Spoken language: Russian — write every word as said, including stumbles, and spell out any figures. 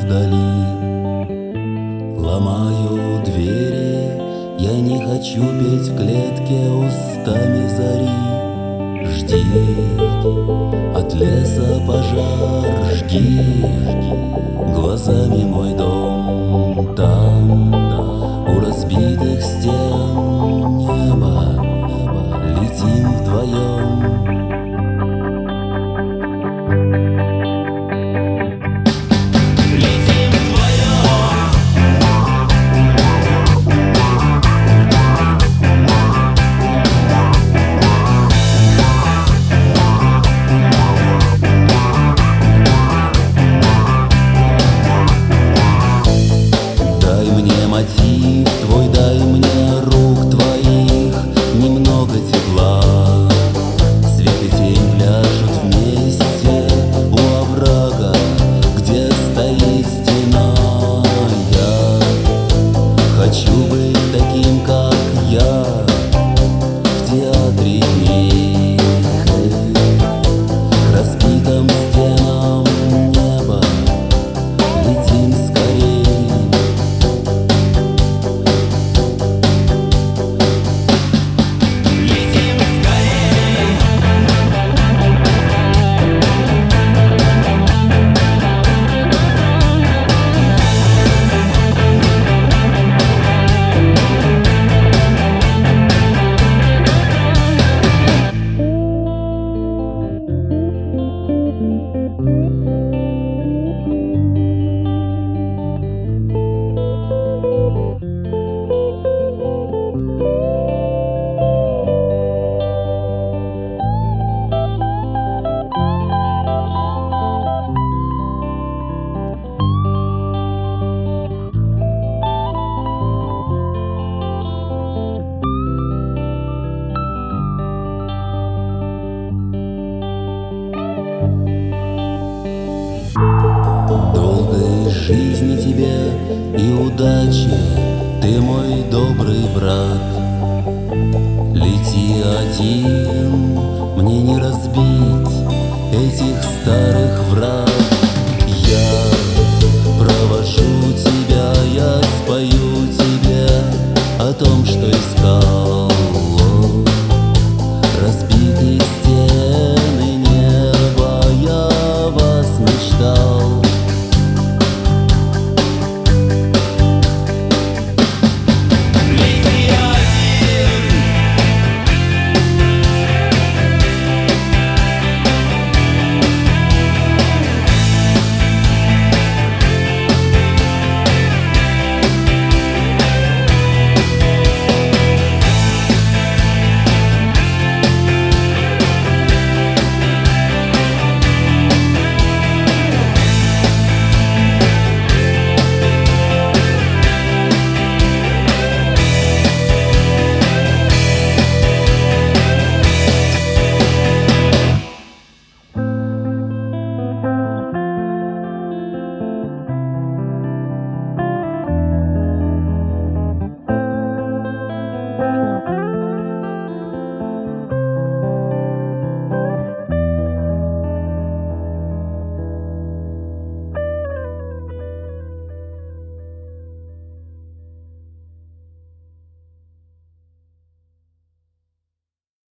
вдали. Ломаю двери, я не хочу петь в клетке устами зари. Жди, от леса пожар, жги, глазами мой дом там, у разбитых стен неба, летим вдвоем. Мотив твой, дай мне рук твоих немного тепла. Свет и тень пляшут вместе у оврага, где стоит стена. Я хочу быть таким, как я, в театре дней, к разбитым стенам неба летим скорей. Долгой жизни тебе и удачи, ты мой добрый брат. Лети один, мне не разбить этих старых врат. Я провожу тебя, я спою тебе о том, что искал. Разбитый